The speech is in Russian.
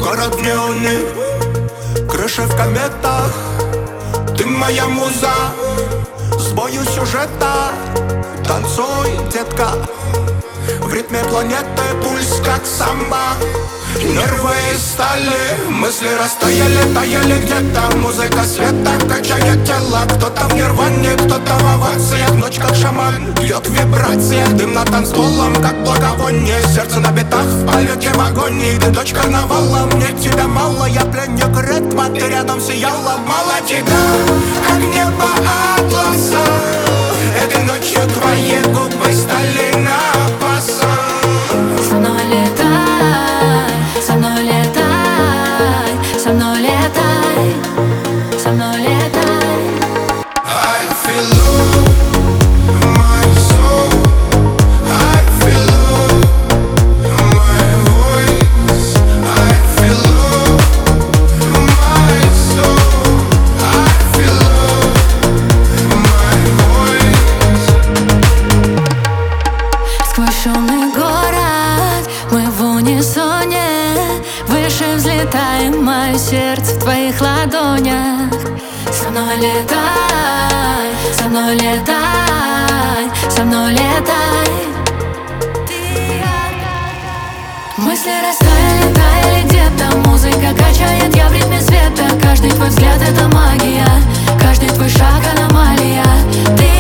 Город в неоне, крыши в кометах. Ты моя муза, с бою сюжета. Танцуй, детка, в ритме планеты пульс как самбо. Нервы из стали, мысли растаяли, таяли где-то. Музыка света качает тело. Кто-то в нирване, кто-то в овациях. Ночь как шаман, бьет в вибрациях. Дым над танцполом, как благовоние. Сердце на битах, в полете в агонии. Ты дочь карнавала, мне тебя мало. Я пленник ритма, ты рядом сияла. Мало тебя, как небо атласа. Этой ночью твои губы стали напасом. Со мной летай, со мной летай, со мной летай, со мной летай. I feel love, my soul. I feel love, my voice. I feel love, my soul. I feel love, my voice. Сквозь шумный город мы в унисоне. Выше взлетаем, мое сердце в твоих ладонях. Со мной летай, со мной летай, со мной летай. Мысли растаяли, таяли где-то. Музыка качает, я в ритме света. Каждый твой взгляд — это магия, каждый твой шаг — аномалия. Ты